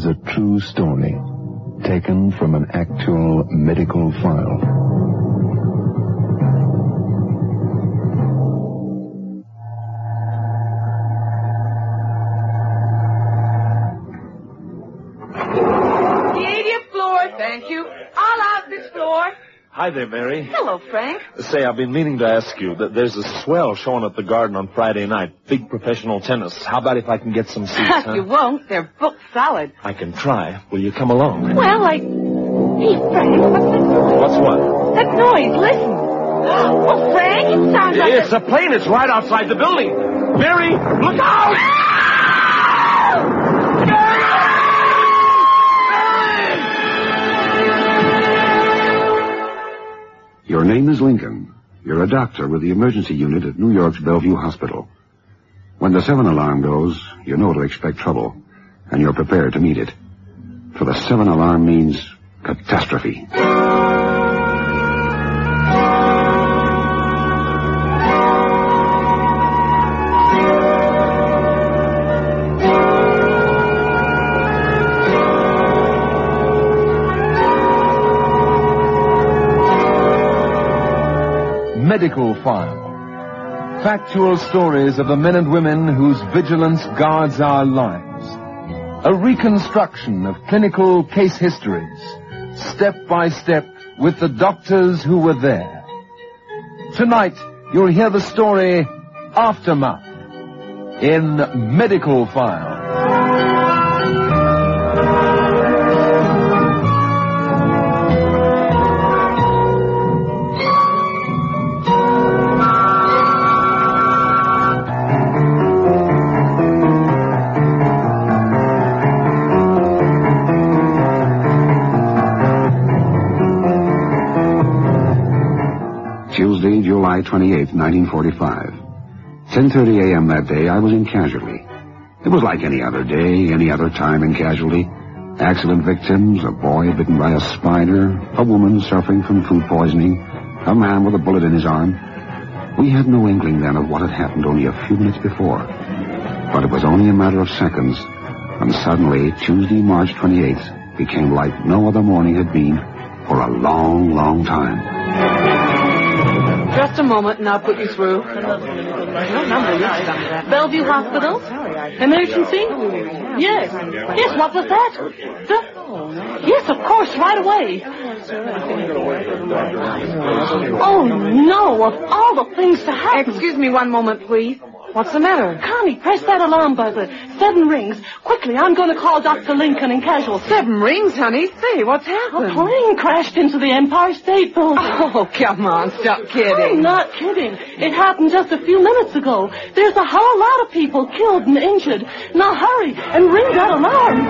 is a true story, taken from an actual medical file. The 80th floor, thank you. All out this floor. Hi there, Mary. Hello, Frank. Say, I've been meaning to ask you that there's a swell showing at the Garden on Friday night. Big professional tennis. How about if I can get some seats, huh? You won't. They're booked solid. I can try. Will you come along? Well, Hey, Frank, What's what? that noise? Listen. Oh, Frank, it sounds like It's a plane. It's right outside the building. Mary, look out! Your name is Lincoln. You're a doctor with the emergency unit at New York's Bellevue Hospital. When the 7 alarm goes, you know to expect trouble, and you're prepared to meet it. For the 7 alarm means catastrophe. Medical File. Factual stories of the men and women whose vigilance guards our lives. A reconstruction of clinical case histories, step by step with the doctors who were there. Tonight, you'll hear the story Aftermath in Medical File. Tuesday, July 28, 1945. 10:30 a.m. that day, I was in casualty. It was like any other day, any other time in casualty. Accident victims, a boy bitten by a spider, a woman suffering from food poisoning, a man with a bullet in his arm. We had no inkling then of what had happened only a few minutes before. But it was only a matter of seconds, and suddenly, Tuesday, March 28th, became like no other morning had been for a long, long time. Just a moment, and I'll put you through. What number is that? Bellevue Hospital? Emergency? Yes. Yes, what was that? Yes, of course, right away. Oh, no, of all the things to happen. Excuse me one moment, please. What's the matter? Connie, press that alarm buzzer. 7 rings. Quickly, I'm going to call Dr. Lincoln in casualty. 7 rings, honey? Say, what's happened? A plane crashed into the Empire State Building. Oh, come on, stop kidding. I'm not kidding. It happened just a few minutes ago. There's a whole lot of people killed and injured. Now hurry and ring that alarm.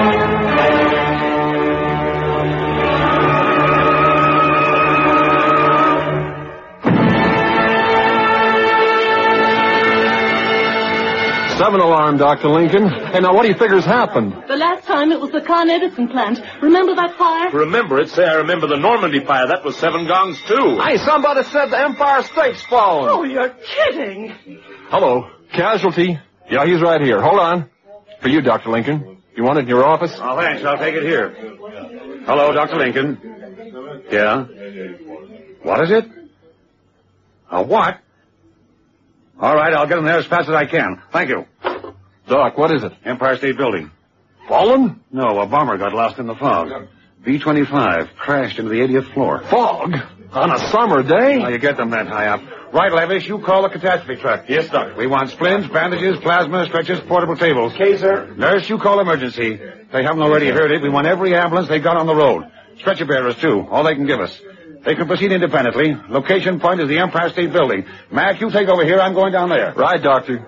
7 alarm, Dr. Lincoln. Hey, now what do you figure's happened? The last time it was the Con Edison plant. Remember that fire? Remember it? Say, I remember the Normandy fire. That was 7 gongs, too. Hey, somebody said the Empire State's fallen. Oh, you're kidding. Hello. Casualty. Yeah, he's right here. Hold on. For you, Dr. Lincoln. You want it in your office? Oh, thanks. I'll take it here. Hello, Dr. Lincoln. Yeah? What is it? A what? All right, I'll get him there as fast as I can. Thank you. Doc, what is it? Empire State Building. Fallen? No, a bomber got lost in the fog. B-25 crashed into the 80th floor. Fog? On a summer day? Now, you get them that high up. Right, Levis, you call the catastrophe truck. Yes, doctor. We want splints, bandages, plasma, stretchers, portable tables. Okay, sir. Nurse, you call emergency. They haven't already heard it. We want every ambulance they got on the road. Stretcher bearers, too. All they can give us. They can proceed independently. Location point is the Empire State Building. Mac, you take over here. I'm going down there. Right, Doctor.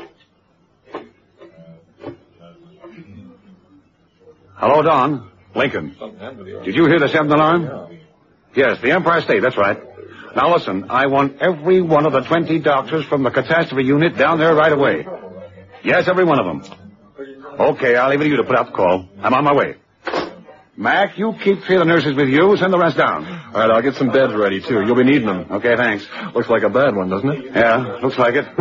Hello, Don. Lincoln. Did you hear the 7th alarm? Yes, the Empire State, that's right. Now listen, I want every one of the 20 doctors from the catastrophe unit down there right away. Yes, every one of them. Okay, I'll leave it to you to put out the call. I'm on my way. Mac, you keep 3 of the nurses with you. Send the rest down. All right, I'll get some beds ready, too. You'll be needing them. Okay, thanks. Looks like a bad one, doesn't it? Yeah, looks like it.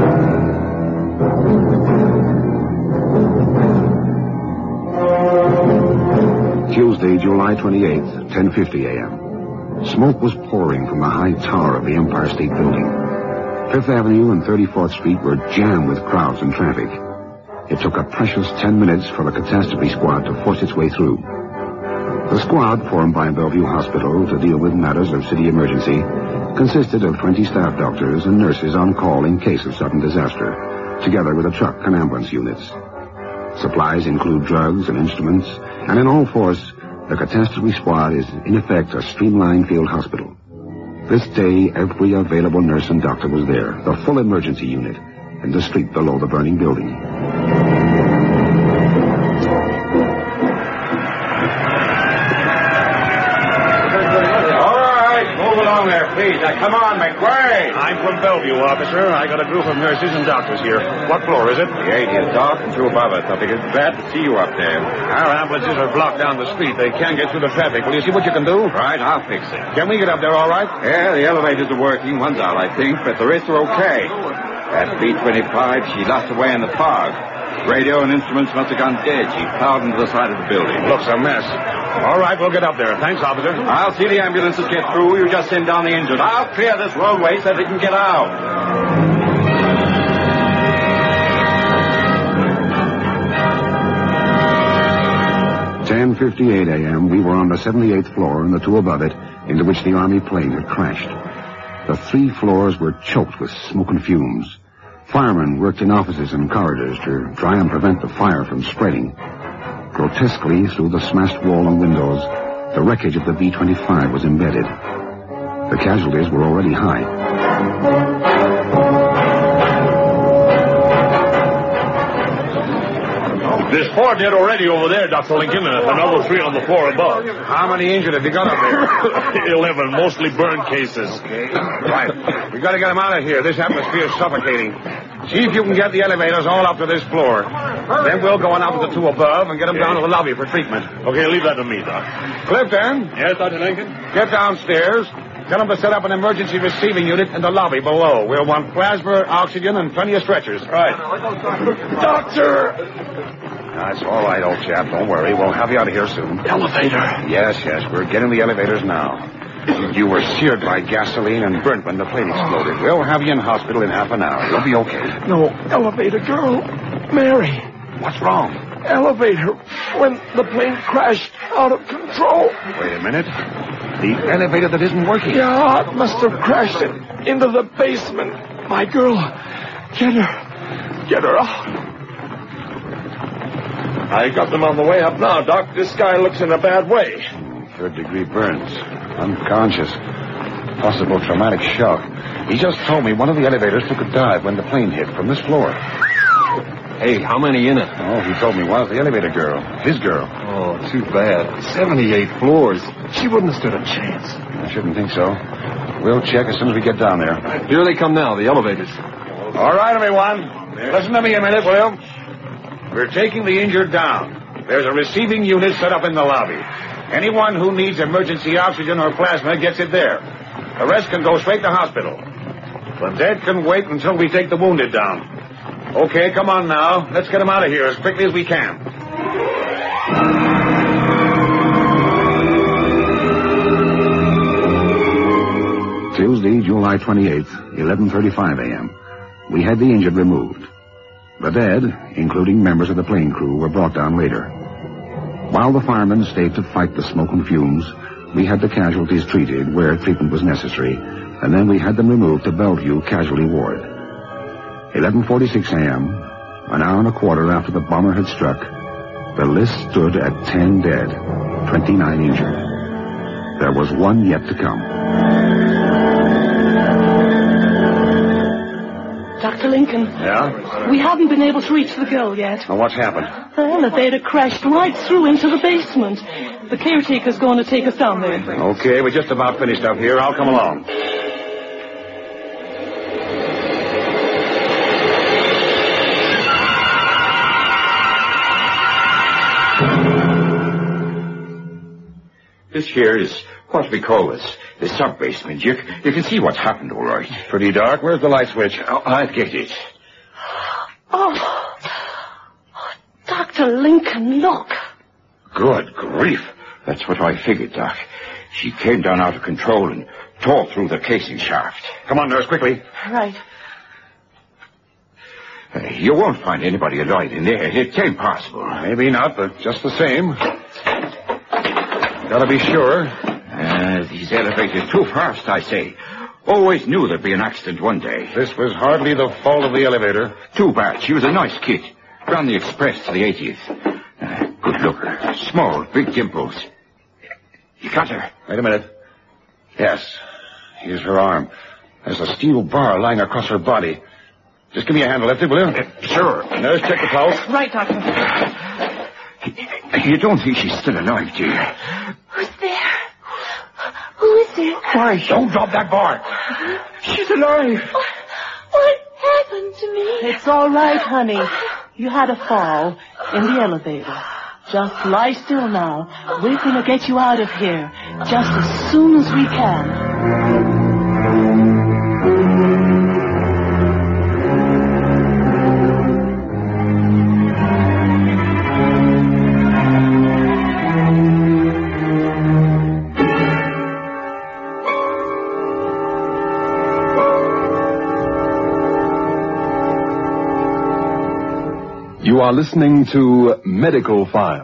Tuesday, July 28th, 10:50 a.m. Smoke was pouring from the high tower of the Empire State Building. Fifth Avenue and 34th Street were jammed with crowds and traffic. It took a precious 10 minutes for the catastrophe squad to force its way through. The squad, formed by Bellevue Hospital to deal with matters of city emergency, consisted of 20 staff doctors and nurses on call in case of sudden disaster, together with a truck and ambulance units. Supplies include drugs and instruments, and in all force, the catastrophe squad is in effect a streamlined field hospital. This day, every available nurse and doctor was there, the full emergency unit, in the street below the burning building. There, please. Come on, McQuarrie. I'm from Bellevue, officer. I got a group of nurses and doctors here. What floor is it? The 80th, Doc, and two above us. I'll be glad to see you up there. Our ambulances are blocked down the street. They can't get through the traffic. Will you see what you can do? Right, I'll fix it. Can we get up there all right? Yeah, the elevators are working. One's out, I think, but the rest are okay. That B-25, she lost her way in the fog. Radio and instruments must have gone dead. She plowed into the side of the building. Looks a mess. All right, we'll get up there. Thanks, officer. I'll see the ambulances get through. You just send down the injured. I'll clear this roadway so they can get out. 10:58 a.m., we were on the 78th floor and the two above it, into which the Army plane had crashed. The 3 floors were choked with smoke and fumes. Firemen worked in offices and corridors to try and prevent the fire from spreading. Grotesquely, through the smashed wall and windows, the wreckage of the B-25 was embedded. The casualties were already high. There's 4 dead already over there, Dr. Lincoln, and another 3 on the floor above. How many injured have you got up there? 11, mostly burn cases. Okay. Right. We got to get them out of here. This atmosphere is suffocating. See if you can get the elevators all up to this floor. Then we'll go on up to the 2 above and get them down to the lobby for treatment. Okay, leave that to me, Doc. Clifton? Yes, Dr. Lincoln? Get downstairs. Tell them to set up an emergency receiving unit in the lobby below. We'll want plasma, oxygen, and plenty of stretchers. Right. Doctor! That's all right, old chap. Don't worry. We'll have you out of here soon. Elevator. Yes. We're getting the elevators now. You were seared by gasoline and burnt when the plane exploded. We'll have you in hospital in half an hour. You'll be okay. No, elevator girl. Mary. What's wrong? Elevator. When the plane crashed out of control. Wait a minute. The elevator that isn't working. Yeah, it must have crashed into the basement. My girl. Get her out. I got them on the way up now, Doc. This guy looks in a bad way. 3rd-degree burns. Unconscious. Possible traumatic shock. He just told me one of the elevators took a dive when the plane hit from this floor. Hey, how many in it? Oh, he told me one was the elevator girl. His girl. Oh, too bad. 78 floors. She wouldn't have stood a chance. I shouldn't think so. We'll check as soon as we get down there. Here they come now, the elevators. All right, everyone. Listen to me a minute, will you? We're taking the injured down. There's a receiving unit set up in the lobby. Anyone who needs emergency oxygen or plasma gets it there. The rest can go straight to hospital. The dead can wait until we take the wounded down. Okay, come on now. Let's get them out of here as quickly as we can. Tuesday, July 28th, 11:35 a.m. We had the injured removed. The dead, including members of the plane crew, were brought down later. While the firemen stayed to fight the smoke and fumes, we had the casualties treated where treatment was necessary, and then we had them removed to Bellevue Casualty Ward. 11:46 a.m., an hour and a quarter after the bomber had struck, the list stood at 10 dead, 29 injured. There was 1 yet to come. Dr. Lincoln. Yeah? We haven't been able to reach the girl yet. Now, what's happened? The elevator crashed right through into the basement. The caretaker's going to take us down there. Okay, we're just about finished up here. I'll come along. This here is what we call the sub-basement. You can see what's happened, all right. Pretty dark. Where's the light switch? I'll get it. Oh, Dr. Lincoln, look. Good grief. That's what I figured, Doc. She came down out of control and tore through the casing shaft. Come on, nurse, quickly. Right. You won't find anybody alive in there. It's impossible. Maybe not, but just the same. Gotta be sure. These elevators too fast, I say. Always knew there'd be an accident one day. This was hardly the fault of the elevator. Too bad. She was a nice kid. Ran the express to the 80th. Good looker. Small, big dimples. You got her? Wait a minute. Yes. Here's her arm. There's a steel bar lying across her body. Just give me a hand, Lefty, will you? Sure. Nurse, check the pulse. Right, Doctor. You don't think she's still alive, do you? Who's there? Who is it? Why, don't drop that bar. She's alive. What happened to me? It's all right, honey. You had a fall in the elevator. Just lie still now. We're going to get you out of here just as soon as we can. You are listening to Medical File.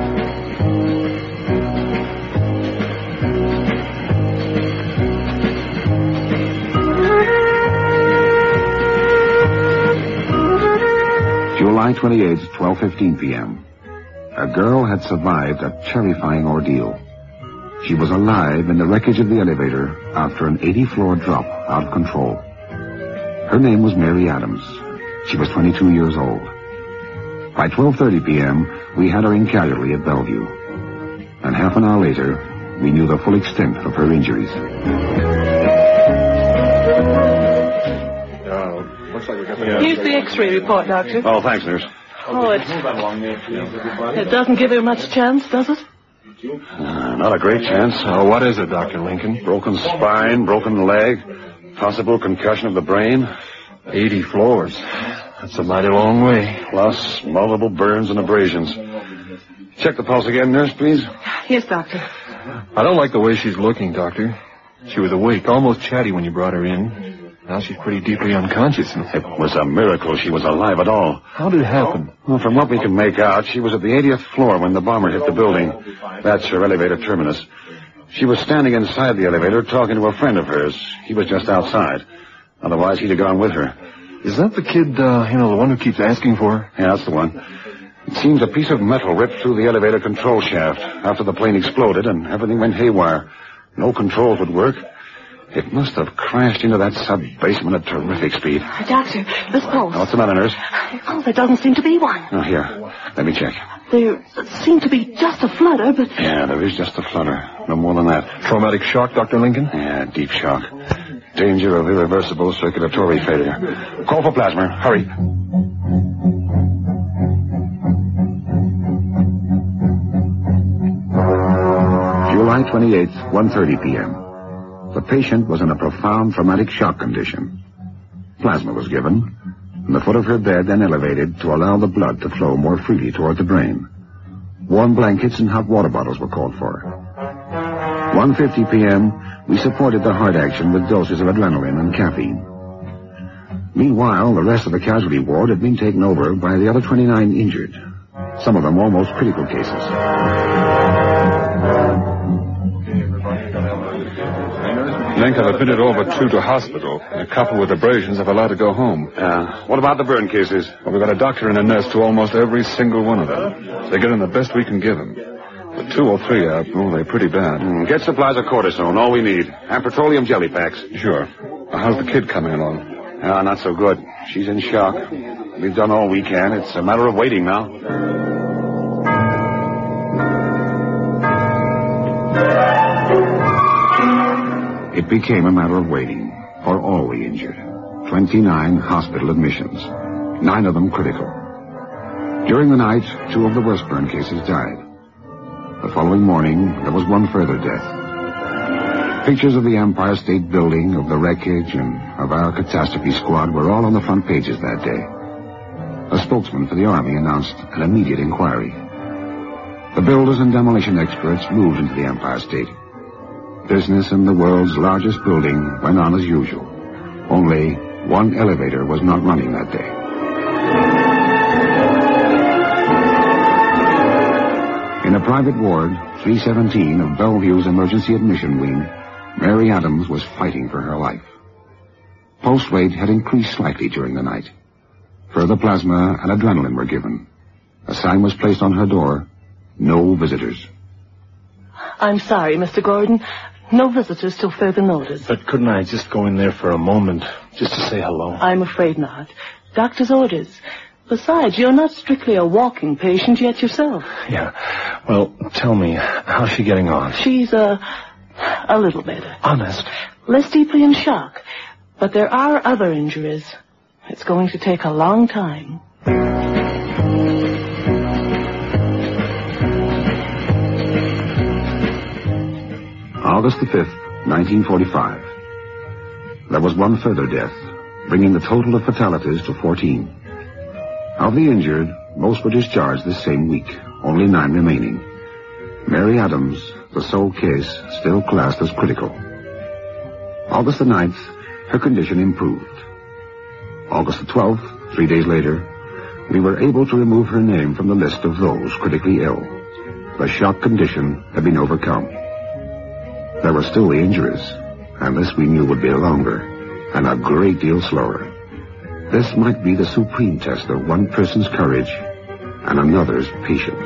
July 28, 12:15 p.m. A girl had survived a terrifying ordeal. She was alive in the wreckage of the elevator after an 80-floor drop out of control. Her name was Mary Adams. She was 22 years old. By 12:30 p.m., we had her in casualty at Bellevue. And half an hour later, we knew the full extent of her injuries. Looks like we got Here's the X-ray report, Doctor. Oh, thanks, nurse. Oh, it doesn't give her much chance, does it? Not a great chance. What is it, Dr. Lincoln? Broken spine, broken leg, possible concussion of the brain. 80 floors. That's a mighty long way. Plus multiple burns and abrasions. Check the pulse again, nurse, please. Yes, Doctor. I don't like the way she's looking, Doctor. She was awake, almost chatty when you brought her in. Now she's pretty deeply unconscious. It was a miracle she was alive at all. How did it happen? Well, from what we can make out, she was at the 80th floor when the bomber hit the building. That's her elevator terminus. She was standing inside the elevator talking to a friend of hers. He was just outside. Otherwise, he'd have gone with her. Is that the kid, the one who keeps asking for her? Yeah, that's the one. It seems a piece of metal ripped through the elevator control shaft after the plane exploded and everything went haywire. No controls would work. It must have crashed into that sub-basement at terrific speed. Doctor, this pulse. What's the matter, nurse? Oh, there doesn't seem to be one. Oh, here. Let me check. There seemed to be just a flutter, but... Yeah, there is just a flutter. No more than that. Traumatic shock, Dr. Lincoln? Yeah, deep shock. Danger of irreversible circulatory failure. Call for plasma. Hurry. July 28th, 1:30 p.m. The patient was in a profound traumatic shock condition. Plasma was given, and the foot of her bed then elevated to allow the blood to flow more freely toward the brain. Warm blankets and hot water bottles were called for. 1:50 p.m., we supported the heart action with doses of adrenaline and caffeine. Meanwhile, the rest of the casualty ward had been taken over by the other 29 injured, some of them almost critical cases. Link have admitted all but 2 to hospital. A couple with abrasions have allowed to go home. What about the burn cases? Well, we've got a doctor and a nurse to almost every single one of them. They're getting the best we can give them. But 2 or 3 are, they're pretty bad. Get supplies of cortisone, all we need. And petroleum jelly packs. Sure. How's the kid coming along? Not so good. She's in shock. We've done all we can. It's a matter of waiting now. It became a matter of waiting for all the injured. 29 hospital admissions, 9 of them critical. During the night, 2 of the worst burn cases died. The following morning, there was 1 further death. Pictures of the Empire State Building, of the wreckage, and of our catastrophe squad were all on the front pages that day. A spokesman for the Army announced an immediate inquiry. The builders and demolition experts moved into the Empire State. Business in the world's largest building went on as usual. Only one elevator was not running that day. In a private ward, 317 of Bellevue's emergency admission wing, Mary Adams was fighting for her life. Pulse rate had increased slightly during the night. Further plasma and adrenaline were given. A sign was placed on her door, no visitors. I'm sorry, Mr. Gordon. No visitors till further notice. But couldn't I just go in there for a moment, just to say hello? I'm afraid not. Doctor's orders. Besides, you're not strictly a walking patient yet yourself. Yeah. Well, tell me, how's she getting on? She's, a little better. Honest? Less deeply in shock. But there are other injuries. It's going to take a long time. August the 5th, 1945. There was one further death, bringing the total of fatalities to 14. Of the injured, most were discharged this same week, only 9 remaining. Mary Adams, the sole case, still classed as critical. August the 9th, her condition improved. August the 12th, 3 days later, we were able to remove her name from the list of those critically ill. The shock condition had been overcome. There were still the injuries, and this we knew would be longer, and a great deal slower. This might be the supreme test of one person's courage and another's patience.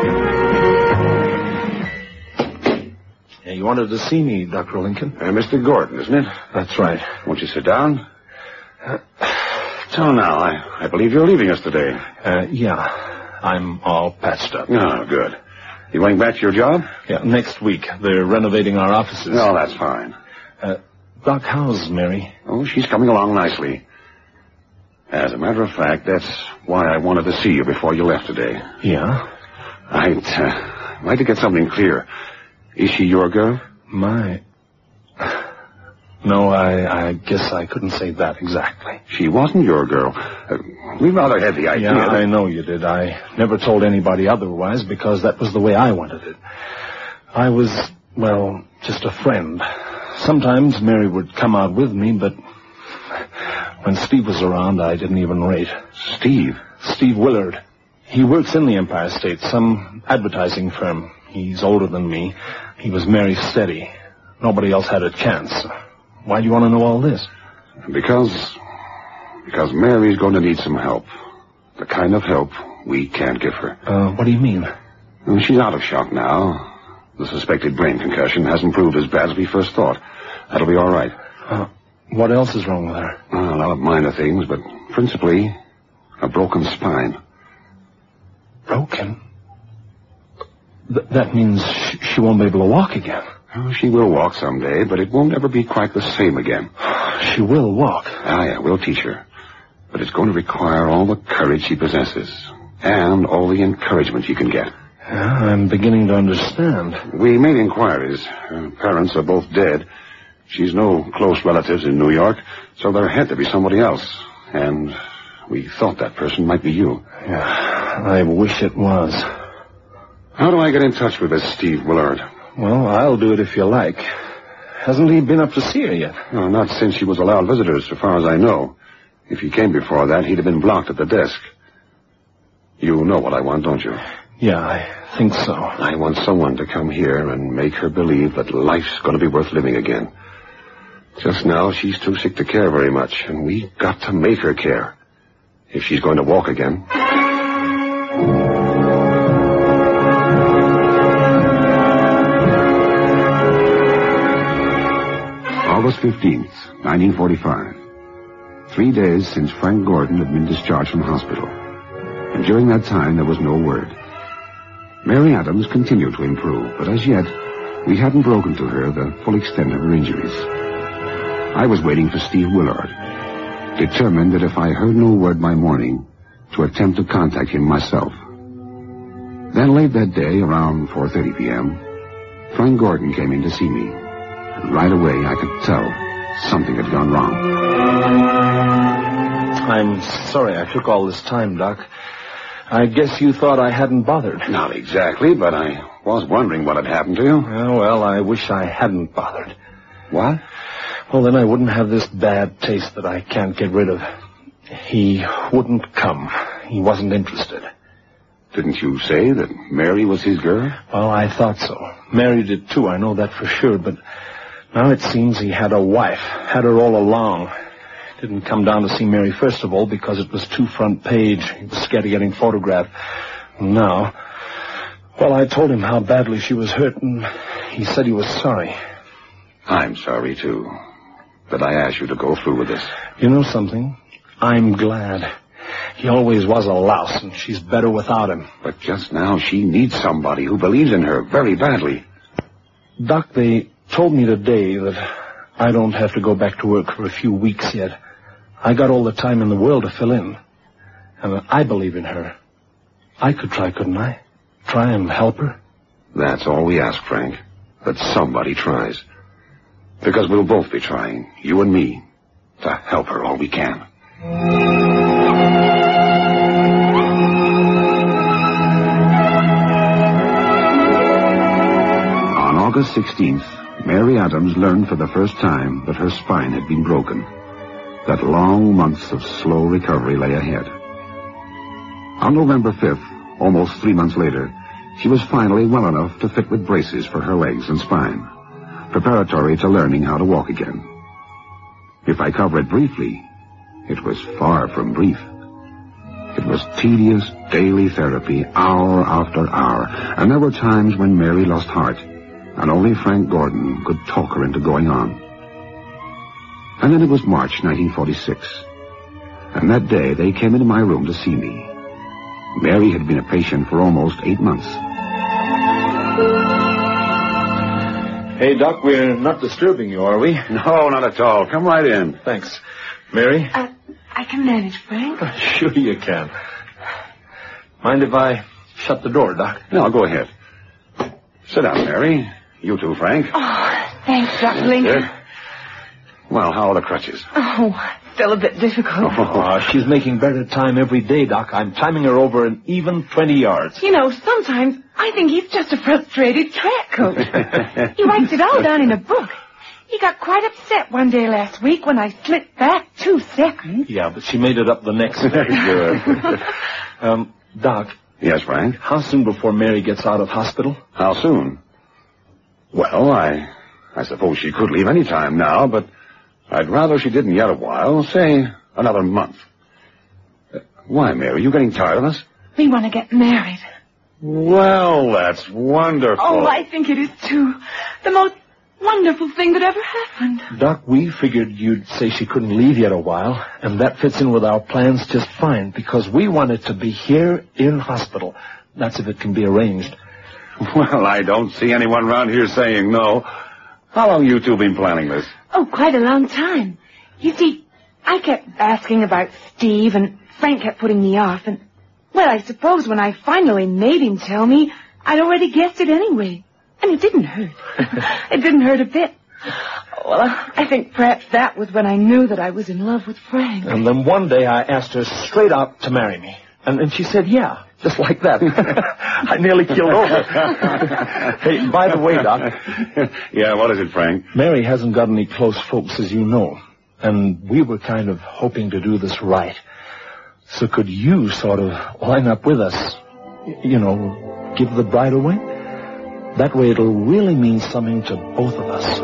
Yeah, you wanted to see me, Dr. Lincoln? Mr. Gordon, isn't it? That's right. Won't you sit down? So now, I believe you're leaving us today. Yeah. I'm all patched up. Oh, good. You going back to your job? Yeah, next week. They're renovating our offices. Oh, that's fine. Doc, how's Mary? Oh, she's coming along nicely. As a matter of fact, that's why I wanted to see you before you left today. Yeah? I'd like to get something clear. Is she your girl? My... No, I guess I couldn't say that exactly. She wasn't your girl. We rather had the idea. Yeah, I know you did. I never told anybody otherwise because that was the way I wanted it. I was, well, just a friend. Sometimes Mary would come out with me, but when Steve was around, I didn't even rate. Steve? Steve Willard. He works in the Empire State, some advertising firm. He's older than me. He was Mary's steady. Nobody else had a chance. Why do you want to know all this? Because Mary's going to need some help. The kind of help we can't give her. What do you mean? Well, she's out of shock now. The suspected brain concussion hasn't proved as bad as we first thought. That'll be all right. What else is wrong with her? A lot of minor things, but principally a broken spine. Broken? That means she won't be able to walk again. Oh, she will walk someday, but it won't ever be quite the same again. She will walk? Yeah, we'll teach her. But it's going to require all the courage she possesses, and all the encouragement she can get. Yeah, I'm beginning to understand. We made inquiries. Her parents are both dead. She's no close relatives in New York, so there had to be somebody else. And we thought that person might be you. Yeah, I wish it was. How do I get in touch with this Steve Willard? Well, I'll do it if you like. Hasn't he been up to see her yet? No, not since he was allowed visitors, so far as I know. If he came before that, he'd have been blocked at the desk. You know what I want, don't you? Yeah, I think so. I want someone to come here and make her believe that life's going to be worth living again. Just now, she's too sick to care very much, and we've got to make her care. If she's going to walk again. August 15th, 1945. 3 days since Frank Gordon had been discharged from hospital. And during that time, there was no word. Mary Adams continued to improve, but as yet, we hadn't broken to her the full extent of her injuries. I was waiting for Steve Willard, determined that if I heard no word by morning, to attempt to contact him myself. Then late that day, around 4:30 p.m., Frank Gordon came in to see me. And right away, I could tell something had gone wrong. I'm sorry I took all this time, Doc. I guess you thought I hadn't bothered. Not exactly, but I was wondering what had happened to you. Well, I wish I hadn't bothered. What? Well, then I wouldn't have this bad taste that I can't get rid of. He wouldn't come. He wasn't interested. Didn't you say that Mary was his girl? Well, I thought so. Mary did too, I know that for sure, but now it seems he had a wife, had her all along. Didn't come down to see Mary first of all because it was too front page. He was scared of getting photographed. Now, well, I told him how badly she was hurt, and he said he was sorry. I'm sorry, too, that I asked you to go through with this. You know something? I'm glad. He always was a louse, and she's better without him. But just now she needs somebody who believes in her very badly. Doc, they told me today that I don't have to go back to work for a few weeks yet. I got all the time in the world to fill in. And I believe in her. I could try, couldn't I? Try and help her? That's all we ask, Frank. That somebody tries. Because we'll both be trying, you and me, to help her all we can. On August 16th, Mary Adams learned for the first time that her spine had been broken, that long months of slow recovery lay ahead. On November 5th, almost 3 months later, she was finally well enough to fit with braces for her legs and spine, preparatory to learning how to walk again. If I cover it briefly, it was far from brief. It was tedious daily therapy, hour after hour, and there were times when Mary lost heart, and only Frank Gordon could talk her into going on. And then it was March 1946, and that day they came into my room to see me. Mary had been a patient for almost 8 months. Hey, Doc, we're not disturbing you, are we? No, not at all. Come right in. Thanks. Mary? I can manage, Frank. Sure you can. Mind if I shut the door, Doc? No, go ahead. Sit down, Mary. You too, Frank. Oh, thanks, Dr. Lincoln. Good. Well, how are the crutches? Oh, still a bit difficult. Oh, she's making better time every day, Doc. I'm timing her over an even 20 yards. You know, sometimes I think he's just a frustrated track coach. He writes it all down in a book. He got quite upset one day last week when I slipped back 2 seconds. Yeah, but she made it up the next day. Good. Doc. Yes, Frank? How soon before Mary gets out of hospital? How soon? Well, I suppose she could leave any time now, but I'd rather she didn't yet a while. Say, another month. Why, Mary? You getting tired of us? We want to get married. Well, that's wonderful. Oh, I think it is, too. The most wonderful thing that ever happened. Doc, we figured you'd say she couldn't leave yet a while, and that fits in with our plans just fine, because we want it to be here in hospital. That's if it can be arranged. Well, I don't see anyone around here saying no. How long you two been planning this? Oh, quite a long time. You see, I kept asking about Steve, and Frank kept putting me off, and, well, I suppose when I finally made him tell me, I'd already guessed it anyway. And it didn't hurt. It didn't hurt a bit. Well, I think perhaps that was when I knew that I was in love with Frank. And then one day I asked her straight out to marry me. And she said, yeah, just like that. I nearly killed over. Hey, by the way, Doc. Yeah, what is it, Frank? Mary hasn't got any close folks, as you know. And we were kind of hoping to do this right. So could you sort of line up with us? You know, give the bride away? That way it'll really mean something to both of us.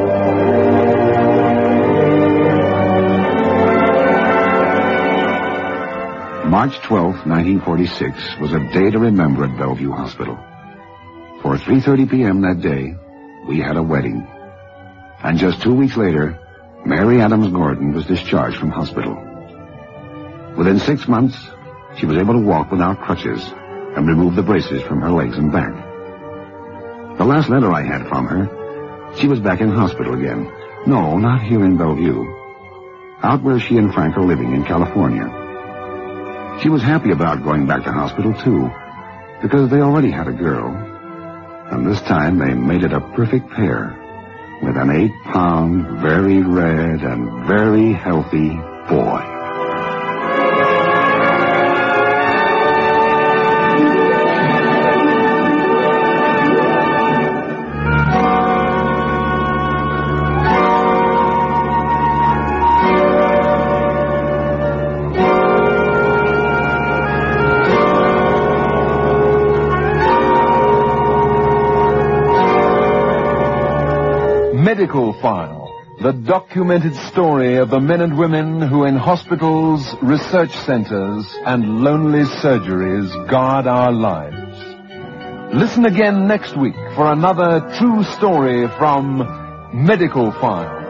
March 12th, 1946, was a day to remember at Bellevue Hospital. For 3:30 p.m. that day, we had a wedding. And just 2 weeks later, Mary Adams Gordon was discharged from hospital. Within 6 months, she was able to walk without crutches and remove the braces from her legs and back. The last letter I had from her, she was back in hospital again. No, not here in Bellevue. Out where she and Frank are living in California. She was happy about going back to hospital, too, because they already had a girl. And this time they made it a perfect pair, with an 8-pound, very red, and very healthy boy. Medical File, the documented story of the men and women who in hospitals, research centers, and lonely surgeries guard our lives. Listen again next week for another true story from Medical File.